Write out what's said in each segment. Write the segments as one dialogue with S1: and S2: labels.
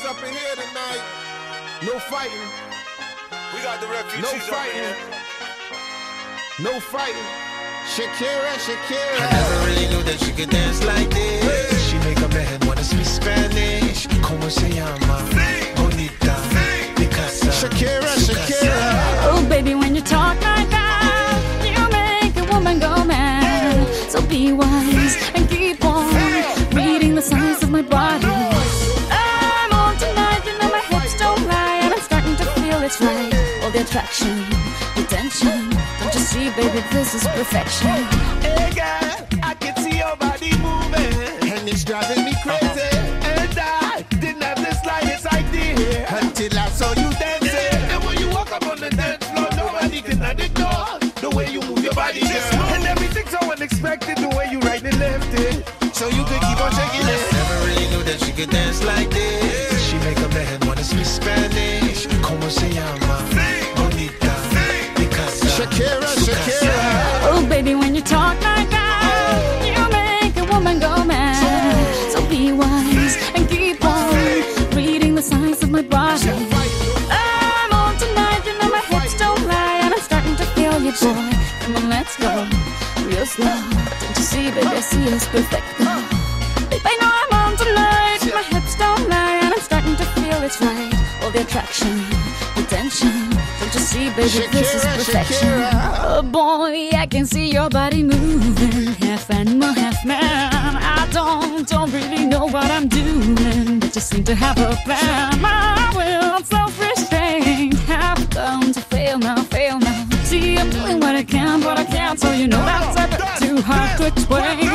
S1: up in here tonight. No fighting.
S2: We got the refugees.
S1: No fighting. No fighting. Shakira, Shakira.
S3: I never really knew that she could dance like this.
S1: Hey.
S3: She make a man wanna speak Spanish. Como se llama? Bonita. Picasa.
S1: Shakira, Shakira.
S4: Oh, baby, when you talk like that, you make a woman go mad. So be wise and keep on reading the signs of my body. I'm on tonight, you know my hips don't lie, and I'm starting to feel it's right. All the attraction, the tension. Don't you see, baby, this is perfection.
S3: Hey girl, I can see your body moving,
S1: And it's driving me crazy.
S3: and I didn't have the slightest idea
S1: Until I saw you dancing.
S3: And when you walk up on the dance floor, nobody can ignore the way you move your body, girl. And everything's so unexpected, the way you right and left it.
S1: So you could keep on shaking it.
S3: Never really knew that she could dance like this. She make a man wanna speak Spanish. Como se llama? Bonita. Picasa.
S1: Shakira, Shakira.
S4: Oh, baby, when you talk like that, you make a woman go mad. So be wise and keep on reading the signs of my body. I'm on tonight, you know my hips don't lie, and I'm starting to feel you, boy. Come on, let's go real slow. Don't you see, baby, I see it's perfect. Babe, I know I'm on tonight, my hips don't lie, and I'm starting to feel it's right. All the attraction, the tension. Don't you see, baby, this is
S1: Shakira,
S4: perfection.
S1: Shakira.
S4: Oh boy, I can see your body moving, half animal, half man. I don't really know what I'm doing, but just seem to have a plan. My will, self-restraint, have come to fail now, fail now. See, I'm doing what I can, but I can't, so you know that's a bit too hard to explain.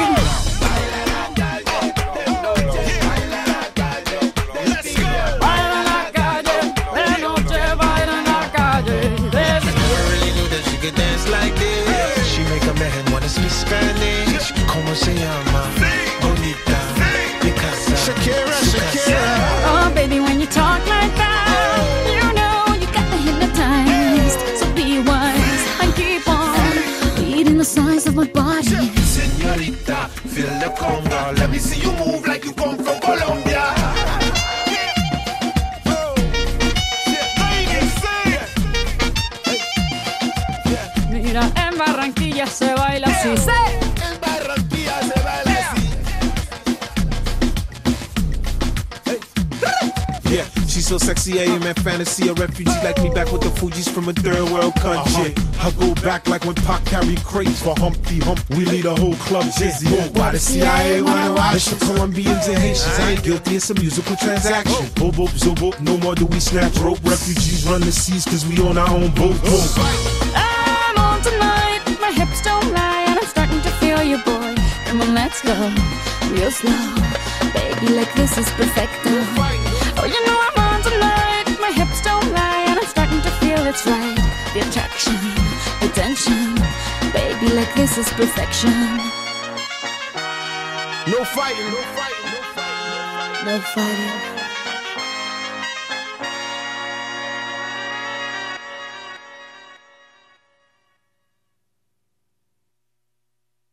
S3: Dance like this. She make a man wanna speak Spanish. Como se llama? Bonita. Picasa.
S1: Shakira, Shakira.
S4: Oh, baby, when you talk like that, you know you got me hypnotized. So be wise and keep on reading the signs of my body.
S3: Señorita, feel the conga. Let me see you move like you come from Colombia.
S4: Mira, en Barranquilla se baila así.
S3: En Barranquilla se baila así.
S5: Yeah, she's so sexy, I am at fantasy. A refugee like me back with the Fugees from a third world country. I go back like when Pac carried crates for Humpty Hump. We lead a whole club dizzy. Why the CIA wanna watch us? The Colombians and Haitians, I ain't guilty, it's a musical transaction. Boop, boop, zo, boop, no more do we snatch rope. Refugees run the seas cause we on our own boat.
S4: I'm on tonight, my hips don't lie, and I'm starting to feel you, boy. Come on, let's go real slow. Baby, like this is perfect. Oh, you know I'm on tonight, my hips don't lie, and I'm starting to feel it's right. The attraction, the tension. Baby, like this is perfection.
S1: No fighting, no fighting, no fighting.
S4: No fighting.